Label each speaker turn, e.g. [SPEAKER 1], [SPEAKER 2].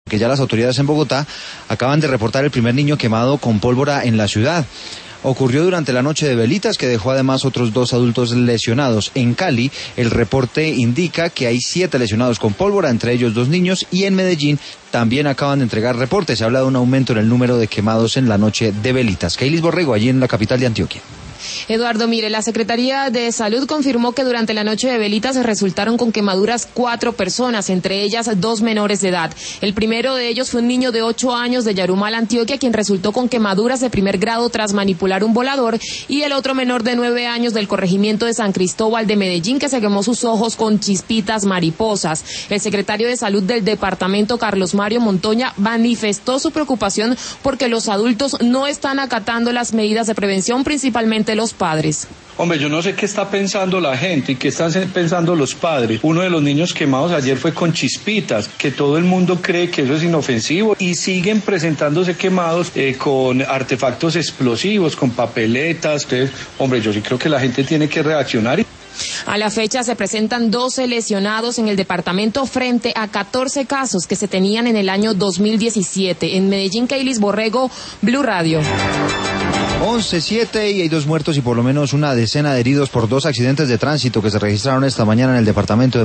[SPEAKER 1] Que ya las autoridades en Bogotá acaban de reportar el primer niño quemado con pólvora en la ciudad. Ocurrió durante la noche de velitas, que dejó además otros 2 adultos lesionados. En Cali, el reporte indica que hay 7 lesionados con pólvora, entre ellos 2 niños, y en Medellín también acaban de entregar reportes. Se habla de un aumento en el número de quemados en la noche de velitas. Keilis Borrego, allí en la capital de Antioquia.
[SPEAKER 2] Eduardo, mire, la Secretaría de Salud confirmó que durante la noche de velitas resultaron con quemaduras 4 personas, entre ellas 2 menores de edad. El primero de ellos fue un niño de 8 años de Yarumal, Antioquia, quien resultó con quemaduras de primer grado tras manipular un volador, y el otro menor de 9 años del corregimiento de San Cristóbal de Medellín, que se quemó sus ojos con chispitas mariposas. El secretario de Salud del departamento, Carlos Mario Montoya, manifestó su preocupación porque los adultos no están acatando las medidas de prevención, principalmente los padres.
[SPEAKER 3] Hombre, yo no sé qué está pensando la gente y qué están pensando los padres. Uno de los niños quemados ayer fue con chispitas, que todo el mundo cree que eso es inofensivo, y siguen presentándose quemados con artefactos explosivos, con papeletas. Entonces, hombre, yo sí creo que la gente tiene que reaccionar.
[SPEAKER 2] A la fecha se presentan 12 lesionados en el departamento frente a 14 casos que se tenían en el año 2017. En Medellín, Keilis Borrego, Blue Radio.
[SPEAKER 1] 11-7 y hay 2 muertos y por lo menos una decena de heridos por 2 accidentes de tránsito que se registraron esta mañana en el departamento de